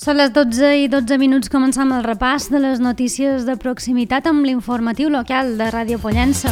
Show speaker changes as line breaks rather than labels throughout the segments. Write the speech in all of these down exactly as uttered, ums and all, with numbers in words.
Són les dotze i dotze minuts, començam el repàs de les notícies de proximitat amb l'informatiu local de Ràdio Pollença.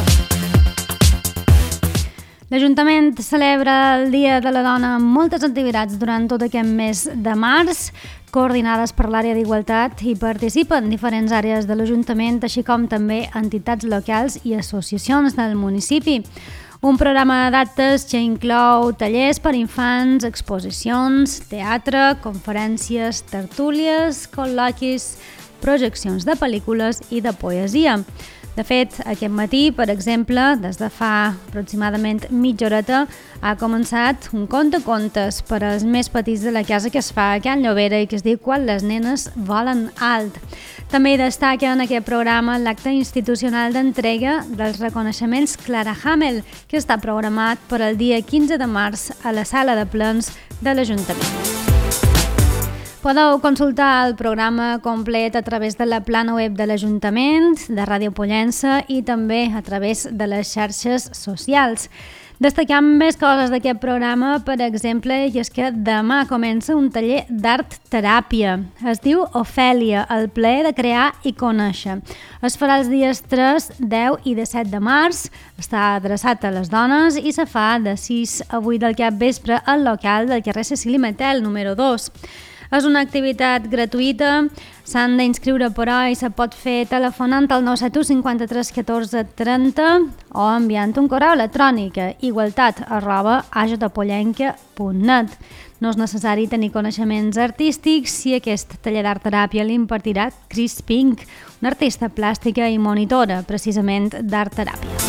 L'Ajuntament celebra el Dia de la Dona amb moltes activitats durant tot aquest mes de març, coordinades per l'àrea d'Igualtat, i participen diferents àrees de l'Ajuntament, així com també entitats locals i associacions del municipi. Un programa d'actes que inclou tallers per infants, exposicions, teatre, conferències, tertúlies, col·loquis, projeccions de pel·lícules i de poesia. De fet, aquest matí, per exemple, des de fa aproximadament mitja horeta, ha començat un conte-contes per als més petits de la casa que es fa a Can Llobera i que es diu Quan les nenes volen alt. També destaca en aquest programa l'acte institucional d'entrega dels reconeixements Clara Hamel, que està programat per al dia quinze de març a la sala de plens de l'Ajuntament. Podeu consultar el programa complet a través de la plana web de l'Ajuntament, de Ràdio Pollença i també a través de les xarxes socials. Destacam més coses d'aquest programa, per exemple, i és que demà comença un taller d'art-teràpia. Es diu Ofèlia, el plaer de crear i conèixer. Es farà els dies tres, deu i disset de març, està adreçat a les dones i se fa de sis a vuit del capvespre al local del carrer Cecili Metel, número dos. És una activitat gratuïta, s'han d'inscriure però i se pot fer telefonant al nou set u cinquanta-tres catorze trenta o enviant un correu electrònic a igualtat arroba ajpollenca punt net. No és necessari tenir coneixements artístics si aquest taller d'art-teràpia l'impartirà Chris Pink, una artista plàstica i monitora precisament d'art-teràpia.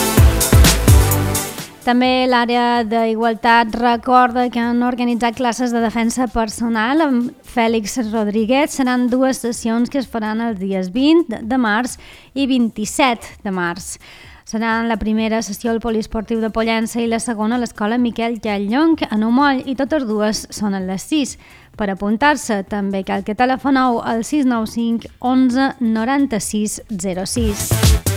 També l'àrea d'Igualtat recorda que han organitzat classes de defensa personal amb Fèlix Rodríguez. Seran dues sessions que es faran els dies vint de març i vint-i-set de març. Seran la primera sessió al Poliesportiu de Pollença i la segona a l'Escola Miquel Llallonc a Numoll, i totes dues són a les sis. Per apuntar-se també cal que telefoneu al sis nou cinc onze noranta-sis zero sis.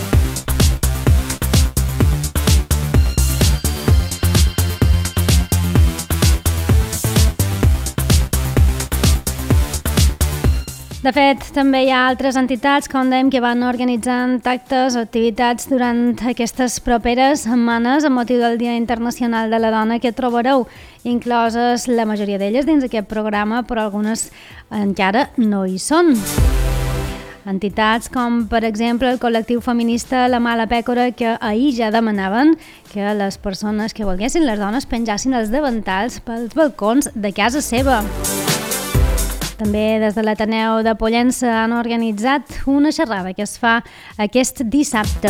De fet, també hi ha altres entitats, com dèiem, que van organitzant actes o activitats durant aquestes properes setmanes amb motiu del Dia Internacional de la Dona, que trobareu incloses la majoria d'elles dins aquest programa, però algunes encara no hi són. Entitats com, per exemple, el col·lectiu feminista La Mala Pècora, que ahir ja demanaven que les persones que volguessin, les dones, penjassin els davantals pels balcons de casa seva. També des de l'Ateneu de Pollença han organitzat una xerrada que es fa aquest dissabte.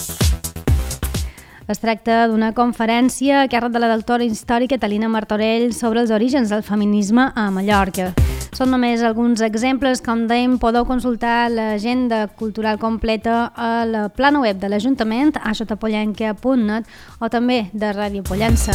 Es tracta d'una conferència a càrrec de la doctora històrica Talina Martorell sobre els orígens del feminisme a Mallorca. Són només alguns exemples, com dèiem, podeu consultar l'agenda cultural completa a la plana web de l'Ajuntament, a ajpollenca punt net, o també de Ràdio Pollença.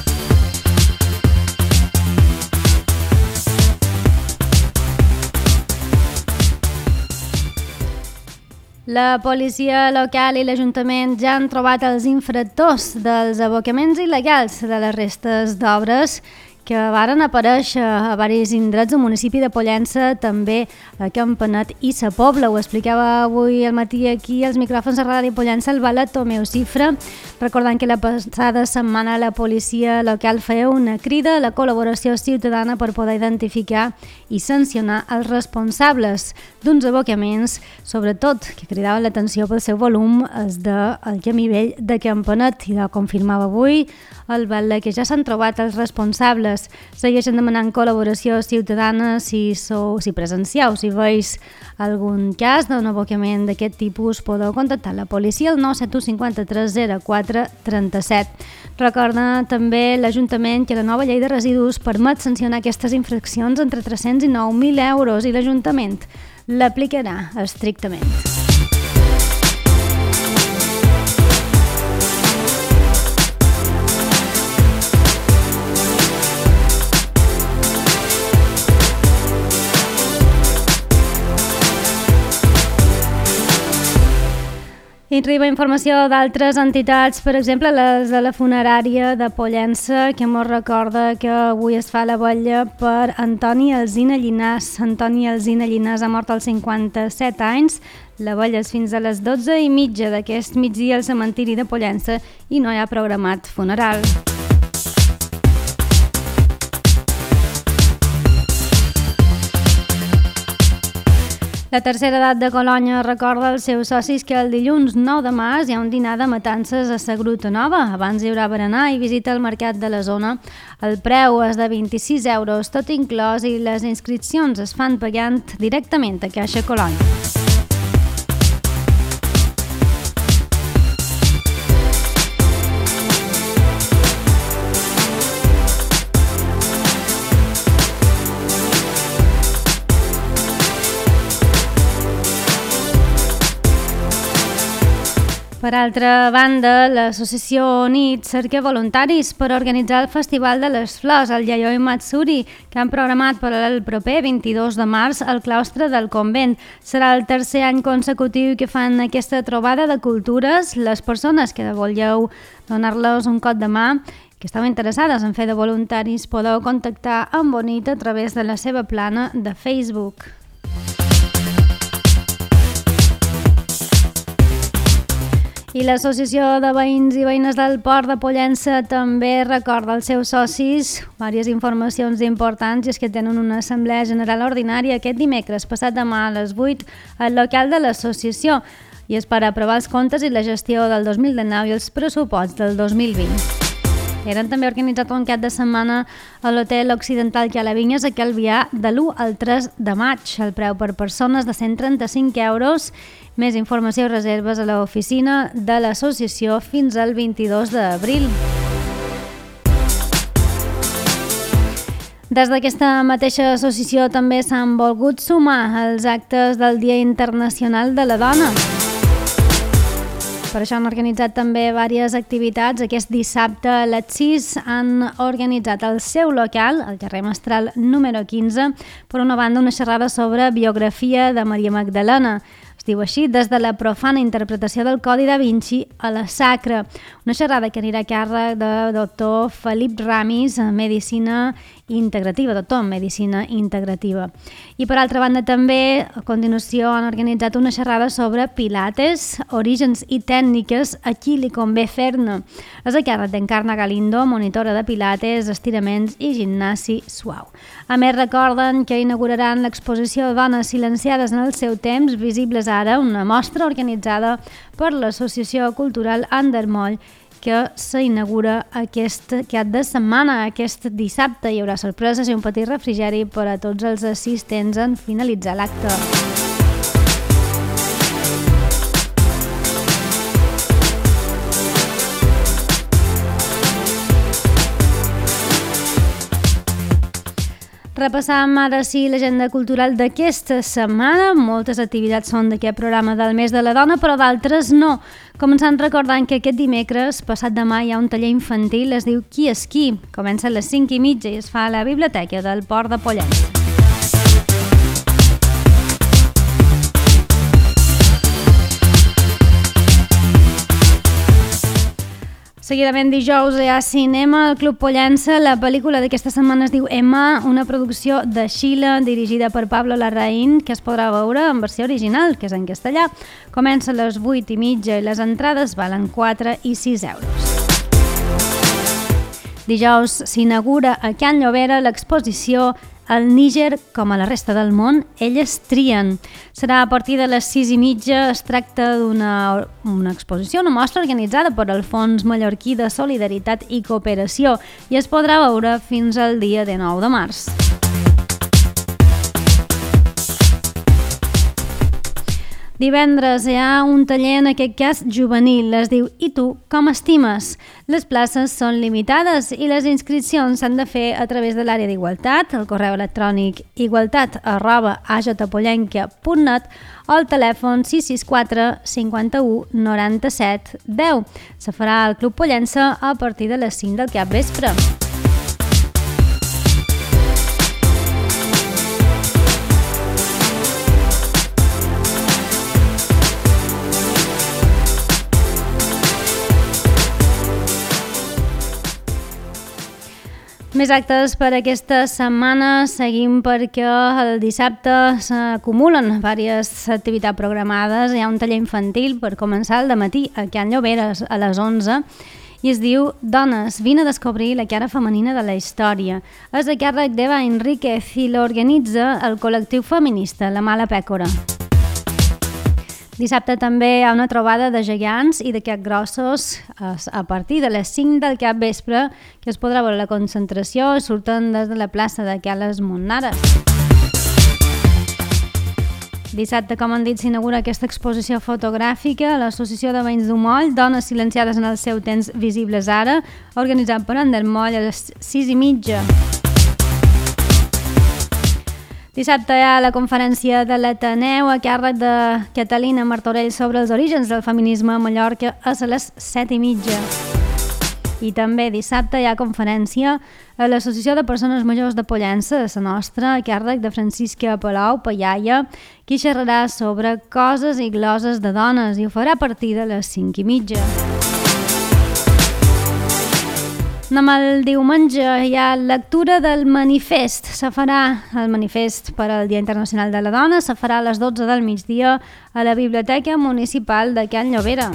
La policia local i l'Ajuntament ja han trobat els infractors dels abocaments il·legals de les restes d'obres que varen aparèixer a diversos indrets del municipi de Pollença, també a Campanet i Sa Pobla. Ho explicava avui al matí aquí als micròfons de Ràdio Pollença el Valet Tomeu Cifra, recordant que la passada setmana la policia local feia una crida a la col·laboració ciutadana per poder identificar i sancionar els responsables d'uns abocaments, sobretot que cridaven l'atenció pel seu volum, és del camí vell de Campanet, i ho confirmava avui el Valet, que ja s'han trobat els responsables. Segueixen demanant col·laboració ciutadana si, sou, si presencieu, si veus algun cas d'un abocament d'aquest tipus, podeu contactar la policia al nou set u cinquanta-tres zero quatre trenta-set. Recorda també l'Ajuntament que la nova llei de residus permet sancionar aquestes infraccions entre tres-cents i nou mil euros i l'Ajuntament l'aplicarà estrictament. I arriba informació d'altres entitats, per exemple, les de la funerària de Pollença, que ens recorda que avui es fa la vetlla per Antoni Alsina Llinàs. Antoni Alsina Llinàs ha mort als cinquanta-set anys. La vetlla és fins a les dotze i mitja d'aquest migdia al cementiri de Pollença i no hi ha programat funeral. La tercera edat de Colònia recorda als seus socis que el dilluns nou de març hi ha un dinar de matances a la Gruta Nova. Abans hi haurà berenar i visita al mercat de la zona. El preu és de vint-i-sis euros, tot inclòs, i les inscripcions es fan pagant directament a Caixa Colònia. Per altra banda, l'associació Nit cerca voluntaris per organitzar el Festival de les Flors, el Yayoi Matsuri, que han programat per al proper vint-i-dos de març al claustre del convent. Serà el tercer any consecutiu que fan aquesta trobada de cultures. Les persones que vulgueu donar-los un cop de mà, que esteu interessades en fer de voluntaris, podeu contactar amb Bonit a través de la seva plana de Facebook. I l'Associació de Veïns i Veïnes del Port de Pollença també recorda als seus socis diverses informacions importants, i és que tenen una assemblea general ordinària aquest dimecres passat demà a les vuit al local de l'associació, i és per aprovar els comptes i la gestió del dos mil dinou i els pressuposts del dos mil vint. Eren també organitzat un cap de setmana a l'Hotel Occidental que a la Vinyes a Calvià de l'u al tres de maig. El preu per persones de cent trenta-cinc euros. Més informació i reserves a l'oficina de l'associació fins al vint-i-dos d'abril. Des d'aquesta mateixa associació també s'han volgut sumar als actes del Dia Internacional de la Dona. Per això han organitzat també diverses activitats. Aquest dissabte a les sis han organitzat al seu local, al carrer Mestral número quinze, per una banda una xerrada sobre biografia de Maria Magdalena. Es diu així, des de la profana interpretació del Codi da Vinci a la sacra. Una xerrada que anirà a càrrec de doctor Felip Ramis, Medicina Integrativa, doctor en Medicina Integrativa. I per altra banda també, a continuació, han organitzat una xerrada sobre pilates, orígens i tècniques, a qui li convé fer-ne. És a càrrec d'Encarna Galindo, monitora de pilates, estiraments i gimnasi suau. A més, recorden que inauguraran l'exposició Dones silenciades en el seu temps, visibles ara, una mostra organitzada per l'Associació Cultural Andermoll, que s'inaugura aquest cap de setmana. Aquest dissabte hi haurà sorpreses i un petit refrigeri per a tots els assistents en finalitzar l'acte. Repassam ara sí l'agenda cultural d'aquesta setmana. Moltes activitats són d'aquest programa del mes de la dona, però d'altres no. Començant recordant que aquest dimecres, passat demà, hi ha un taller infantil, es diu Qui és qui? Comença a les cinc i mitja i es fa a la biblioteca del Port de Pollença. Seguidament dijous hi ha cinema al Club Pollença. La pel·lícula d'aquesta setmana es diu Emma, una producció de Xile dirigida per Pablo Larraín, que es podrà veure en versió original, que és en castellà. Comença a les vuit i mitja i les entrades valen quatre i sis euros. Dijous s'inaugura a Can Llobera l'exposició El Níger, com a la resta del món, elles trien. Serà a partir de les sis i mitja. Es tracta d'una una exposició, una mostra organitzada per el Fons Mallorquí de Solidaritat i Cooperació i es podrà veure fins al dia dinou de març. Divendres hi ha un taller, en aquest cas juvenil, es diu I tu, com estimes? Les places són limitades i les inscripcions s'han de fer a través de l'àrea d'Igualtat, el correu electrònic igualtat arroba a j pollenca punt net o el telèfon sis sis quatre cinquanta-u noranta-set deu. Se farà al Club Pollença a partir de les cinc del capvespre. Més actes per aquesta setmana, seguim perquè el dissabte s'acumulen diverses activitats programades. Hi ha un taller infantil per començar al dematí a Can Lloberes a les onze i es diu Dones, vine a descobrir la cara femenina de la història. És a càrrec d'Eva Enríquez i l'organitza el col·lectiu feminista La Mala Pècora. Dissabte també hi ha una trobada de gegants i de capgrossos a partir de les cinc del capvespre, que es podrà veure la concentració, surten des de la plaça de Cales Monnares. Dissabte, com han dit, s'inaugura aquesta exposició fotogràfica a l'Associació de Veïns d'Umoll, Dones silenciades en el seu temps visibles ara, organitzat per Andermoll a les sis i mitja. Dissabte hi ha la conferència de l'Ateneu a càrrec de Catalina Martorell sobre els orígens del feminisme a Mallorca a les set i mitja. I també dissabte hi ha conferència a l'Associació de Persones Majors de Pollença, a la nostra, a càrrec de Francisca Palau Pallaia, qui xerrarà sobre coses i gloses de dones i ho farà a partir de les cinc i mitja. Demà el diumenge hi ha lectura del manifest. Se farà el manifest per al Dia Internacional de la Dona, se farà a les dotze del migdia a la Biblioteca Municipal de Can Llobera.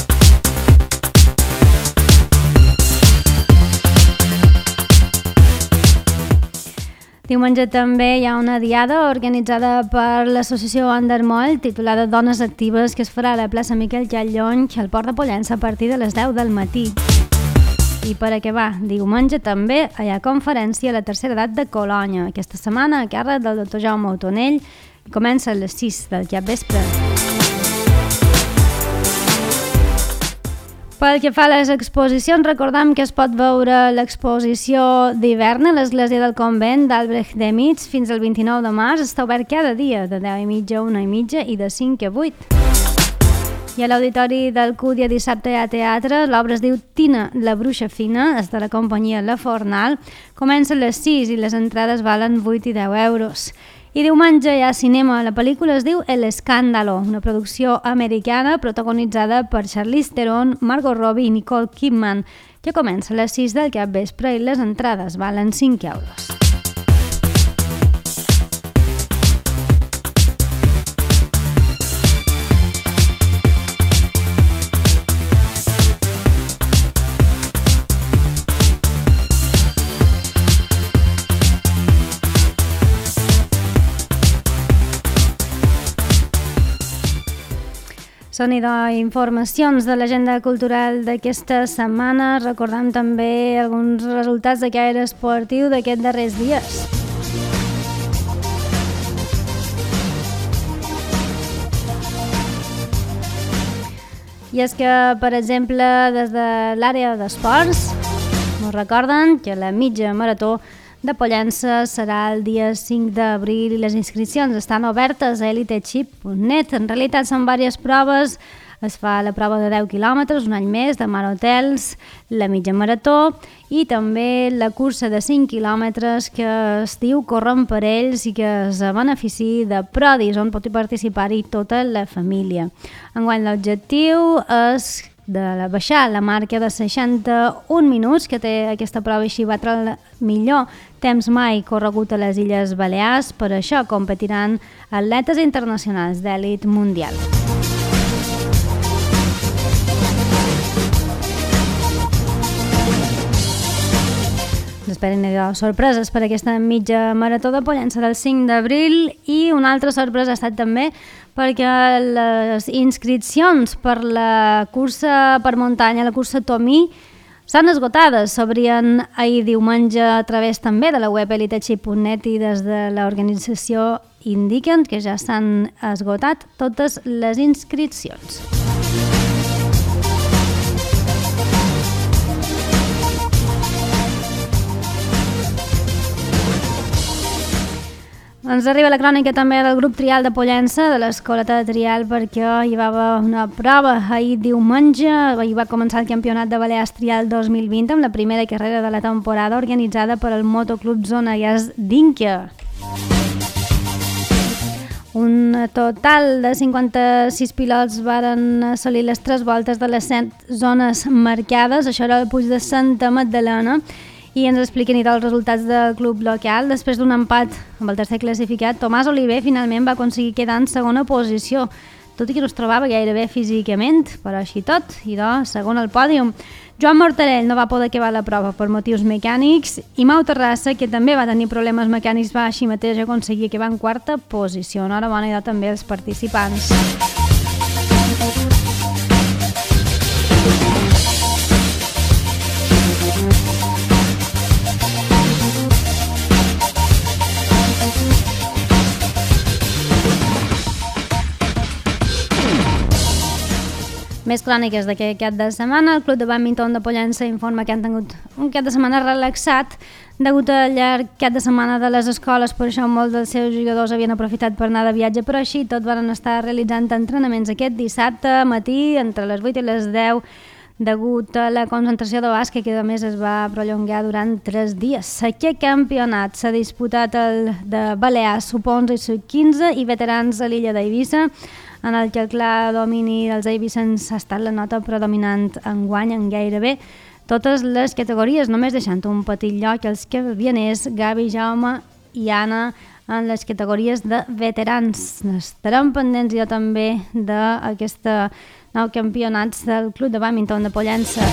Diumenge també hi ha una diada organitzada per l'associació Andermoll titulada Dones Actives, que es farà a la plaça Miquel Llallony al Port de Pollença a partir de les deu del matí. I per acabar, diumenge també hi ha conferència a la tercera edat de Colònia. Aquesta setmana a càrrec del doctor Jaume Otonell comença a les sis del capvespre. Pel que fa a les exposicions, recordem que es pot veure l'exposició d'hivern a l'Església del Convent d'Albrecht d'Emitz fins al vint-i-nou de març. Està obert cada dia, de deu i mitja a una i mitja i de cinc a vuit. I a l'Auditori del Cúdia dissabte hi ha teatre, l'obra es diu Tina, la bruixa fina, és de la companyia La Fornal, comença a les sis i les entrades valen vuit i deu euros. I diumenge hi ha cinema, la pel·lícula es diu El Escándalo, una producció americana protagonitzada per Charlize Theron, Margot Robbie i Nicole Kidman, que comença a les sis del capvespre i les entrades valen cinc euros. Són idò informacions de l'agenda cultural d'aquesta setmana. Recordem també alguns resultats de caire esportiu d'aquests darrers dies. I és que, per exemple, des de l'àrea d'esports, ens recorden que la mitja marató de Pollença serà el dia cinc d'abril i les inscripcions estan obertes a elitechip punt net. En realitat són diverses proves. Es fa la prova de deu quilòmetres, un any més, de Mar Hotels, la mitja marató i també la cursa de cinc quilòmetres que es diu Correm per ells i que es benefici de Prodis, on pot participar-hi tota la família. Enguany l'objectiu és de baixar la marca de seixanta-un minuts que té aquesta prova, així batre el millor temps mai corregut a les Illes Balears. Per això competiran atletes internacionals d'èlit mundial. Esperen sorpreses per aquesta mitja marató de Pollença del cinc d'abril i una altra sorpresa ha estat també perquè les inscripcions per la cursa per muntanya, la cursa Tomí, s'han esgotades. S'obrien ahir diumenge a través també de la web elitechip punt net i des de l'organització indiquen que ja s'han esgotat totes les inscripcions. Ens arriba la crònica també del grup trial de Pollença, de l'escoleta de trial, perquè hi va haver una prova ahir diumenge. Ahir va començar el campionat de Balears Trial dos mil vint amb la primera carrera de la temporada organitzada per el Motoclub Zona Gas d'Inca. Un total de cinquanta-sis pilots varen assolir les tres voltes de les set zones marcades. Això era el Puig de Santa Magdalena. i ens expliquen i dels resultats del club local. Després d'un empat amb el tercer classificat, Tomàs Oliver finalment va aconseguir quedar en segona posició, tot i que no es trobava gairebé físicament, però així tot, i doncs, segon al pòdium. Joan Mortarell no va poder acabar la prova per motius mecànics i Mau Terrassa, que també va tenir problemes mecànics, va així mateix aconseguir acabar en quarta posició. Enhorabona idò també als participants. Més cròniques d'aquest cap de setmana. El Club de Bàdminton de Pollença informa que han tingut un cap de setmana relaxat degut al llarg cap de setmana de les escoles, per això molts dels seus jugadors havien aprofitat per anar de viatge, però així tot van estar realitzant entrenaments aquest dissabte matí entre les vuit i les deu degut a la concentració de bàsquet, que a més es va prolongar durant tres dies. Aquest campionat s'ha disputat el de Balears, sub onze i sub quinze i veterans a l'illa d'Eivissa, en el que el clar domini dels eivissens ha estat la nota predominant enguany en gairebé totes les categories, només deixant un petit lloc els calvianers Gavi, Jaume i Anna en les categories de veterans. Estarem pendents ja també d'aquest nou campionats del Club de Bàdminton de Pollença.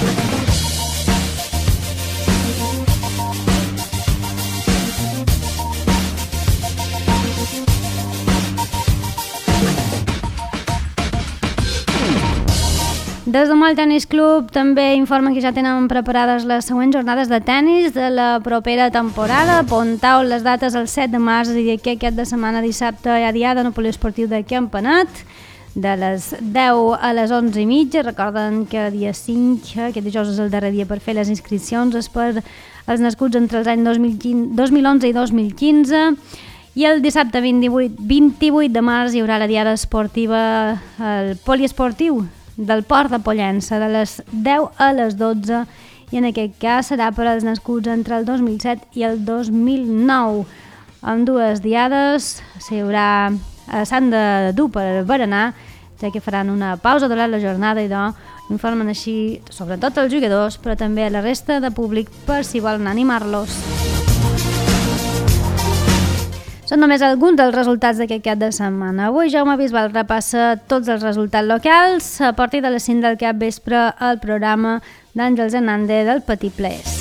Des del Moll Tenis Club també informen que ja tenen preparades les següents jornades de tenis de la propera temporada. Apuntau les dates el set de març, és a dir, que aquest de setmana dissabte hi ha diada no poliesportiu de Campionat, de les deu a les onze i mitja. Recorden que dia cinc, aquest dijous és el darrer dia per fer les inscripcions, és per als nascuts entre els anys dos mil onze i dos mil quinze. I el dissabte vint-i-vuit de març hi haurà la diada esportiva, el poliesportiu del Port de Pollença, de les deu a les dotze, i en aquest cas serà per als nascuts entre el dos mil set i el dos mil nou. Amb dues diades s'han de dur per berenar, ja que faran una pausa durant la jornada i doncs informen així sobretot els jugadors, però també a la resta de públic per si volen animar-los. Són només alguns dels resultats d'aquest cap de setmana. Avui Jaume Bisbal repassa tots els resultats locals a partir de les cinc del capvespre al programa d'Àngels Hernández del Petit Plés.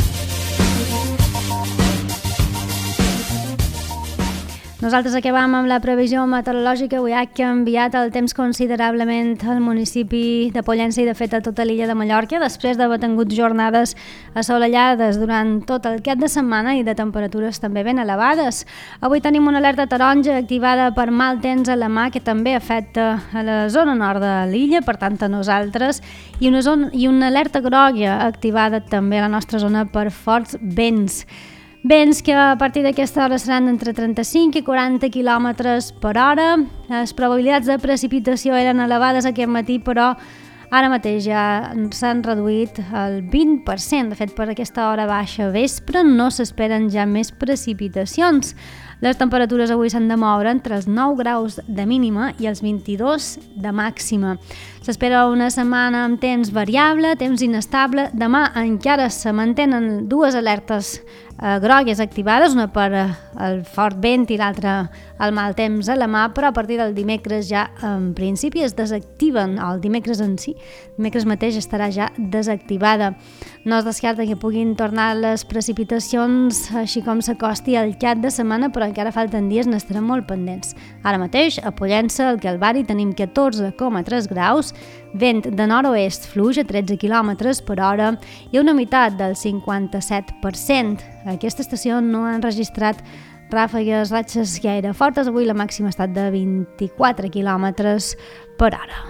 Nosaltres acabam amb la previsió meteorològica. Avui ha canviat el temps considerablement al municipi de Pollença i de fet a tota l'illa de Mallorca, després d'haver tingut jornades assolellades durant tot el cap de setmana i de temperatures també ben elevades. Avui tenim una alerta taronja activada per mal temps a la mà, que també afecta a la zona nord de l'illa, per tant a nosaltres, i una, zona, i una alerta groga activada també a la nostra zona per forts vents. Vents que a partir d'aquesta hora seran entre trenta-cinc i quaranta quilòmetres per hora. Les probabilitats de precipitació eren elevades aquest matí, però ara mateix ja s'han reduït al vint per cent. De fet, per aquesta hora baixa vespre no s'esperen ja més precipitacions. Les temperatures avui s'han de moure entre els nou graus de mínima i els vint-i-dos de màxima. S'espera una setmana amb temps variable, temps inestable. Demà encara se mantenen dues alertes eh, grogues activades, una per eh, el fort vent i l'altra el mal temps a la mà, però a partir del dimecres ja en principi es desactiven, o el dimecres en si, dimecres mateix estarà ja desactivada. No es descarta que puguin tornar les precipitacions així com s'acosti al cap de setmana, però encara falten dies, n'estarem molt pendents. Ara mateix, a Pollença, al Calvari, tenim catorze coma tres graus, vent de nord-oest fluix a tretze quilòmetres per hora i una humitat del cinquanta-set per cent. A aquesta estació no han registrat ràfegues, ratxes gaire fortes. Avui la màxima ha estat de vint-i-quatre quilòmetres per hora.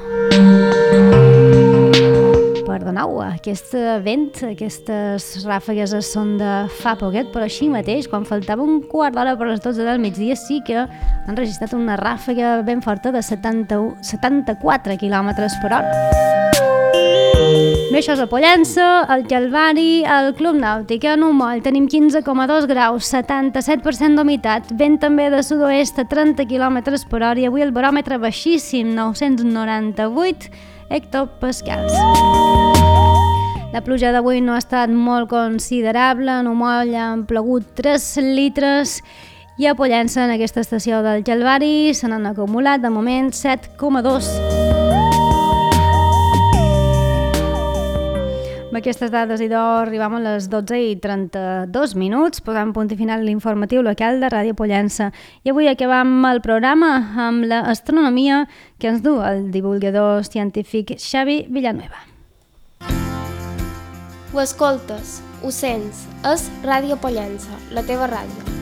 Perdoneu, aquest vent, aquestes ràfegues són de fa poquet, però així mateix, quan faltava un quart d'hora per les dotze del migdia, sí que han registrat una ràfega ben forta de setanta-quatre quilòmetres per hora. Bé, això és a Pollença, al Calvari, al Club Nàutic, en un moll tenim quinze coma dos graus, setanta-set per cent d'humitat, vent també de sud-oest a trenta quilòmetres per hora i avui el baròmetre baixíssim, nou-cents noranta-vuit hectopascals. La pluja d'avui no ha estat molt considerable, en Omoll han plogut tres litres i a Pollença, en aquesta estació del Calvari, se n'han acumulat de moment set coma dos. Amb aquestes dades, idò, arribam a les dotze i trenta-dos minuts, posant punt i final l'informatiu local de Ràdio Pollença. I avui acabam el programa amb l'astronomia que ens du el divulgador científic Xavi Villanueva.
Ho escoltes, ho sents, és Ràdio Pollença, la teva ràdio.